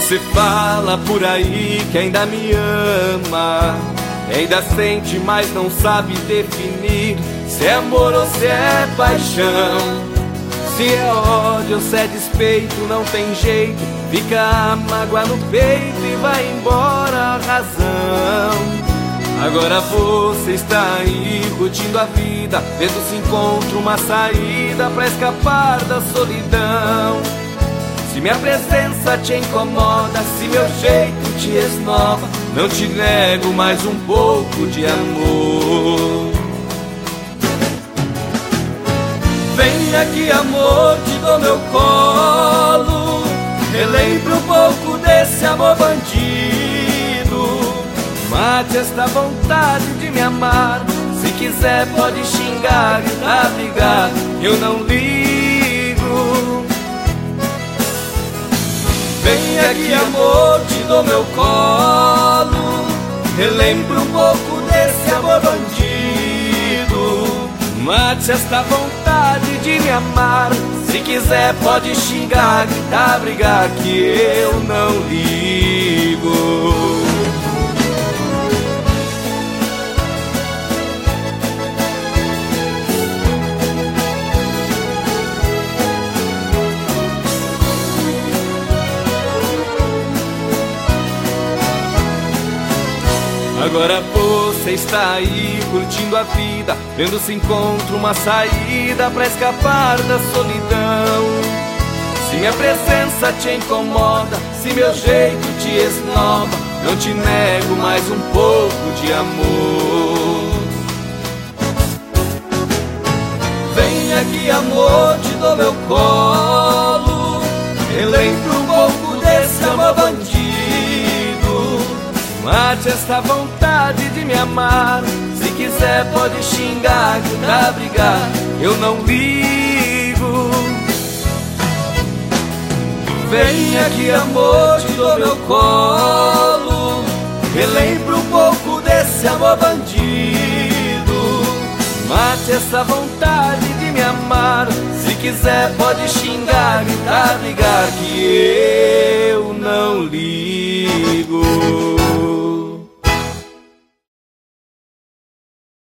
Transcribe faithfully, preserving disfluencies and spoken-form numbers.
Você fala por aí que ainda me ama, ainda sente, mas não sabe definir se é amor ou se é paixão. Se é ódio ou se é despeito, não tem jeito, fica a mágoa no peito e vai embora a razão. Agora você está aí curtindo a vida, vendo se encontra uma saída pra escapar da solidão. Se minha presença te incomoda, se meu jeito te esnova, não te nego mais um pouco de amor. Vem aqui, amor, te dou meu colo, relembra um pouco desse amor bandido. Mate esta vontade de me amar, se quiser pode xingar, gritar, brigar, eu não ligo. Vem aqui, amor, te dou meu colo, relembra um pouco desse amor bandido. Mate esta vontade de me amar, se quiser pode xingar, gritar, brigar, que eu não ligo. Agora você está aí curtindo a vida, vendo se encontra uma saída pra escapar da solidão. Se minha presença te incomoda, se meu jeito te esnova, não te nego mais um pouco de amor. Vem aqui, amor, te dou meu colo, relembra um pouco desse amor bandido. Mate esta vontade de me amar, se quiser pode xingar, gritar, brigar, eu não ligo. Vem aqui, amor, te dou meu colo, relembra um pouco desse amor bandido. Mate essa vontade de me amar, se quiser pode xingar, gritar, brigar, que eu não ligo.